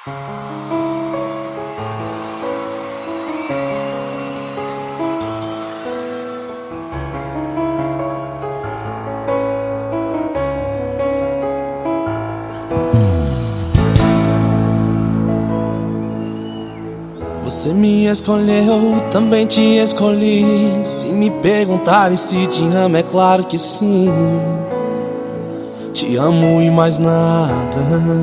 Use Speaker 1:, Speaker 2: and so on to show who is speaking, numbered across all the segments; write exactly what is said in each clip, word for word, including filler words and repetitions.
Speaker 1: Você me escolheu, também te escolhi. Se me perguntarem se te amo, é claro que sim. Te amo e mais nada.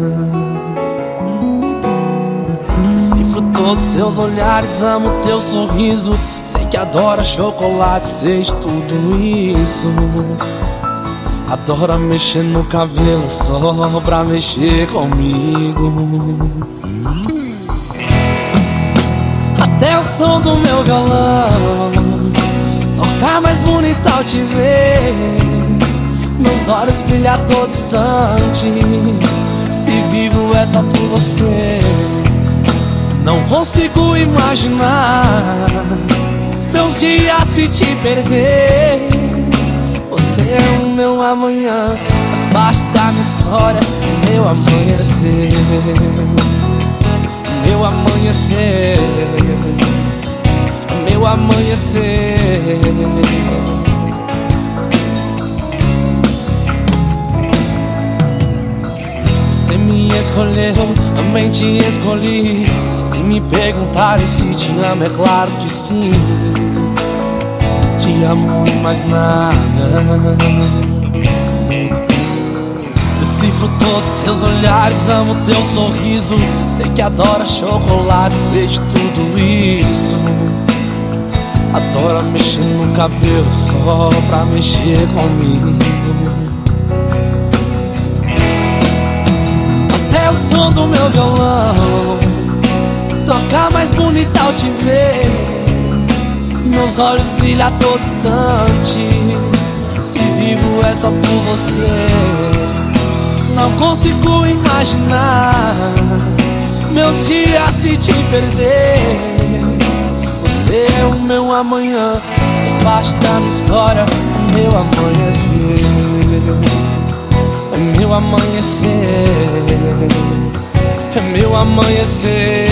Speaker 1: Cifro todos seus olhares, amo teu sorriso. Sei que adora chocolate, sei de tudo isso. Adora mexer no cabelo só pra mexer comigo. Até o som do meu violão tocar mais bonito ao te ver. Meus olhos brilham a todo instante. Se vivo é só por você. Não consigo imaginar meus dias se te perder. Você é o meu amanhã, faz parte da minha história, meu amanhecer. Meu amanhecer, meu amanhecer. Você me escolheu, também te escolhi. Se me perguntarem se te amo, é claro que sim. Te amo e mais nada. Cifro todos seus olhares, amo teu sorriso. Sei que adora chocolate, sei de tudo isso. Adora mexer no cabelo só pra mexer comigo. Até o som do meu violão tocar mais bonito ao te ver. Meus olhos brilham a todo instante. Se vivo é só por você. Não consigo imaginar meus dias se te perder. Você é o meu amanhã, faz parte da minha história, o meu amanhecer. É meu amanhecer, é meu amanhecer.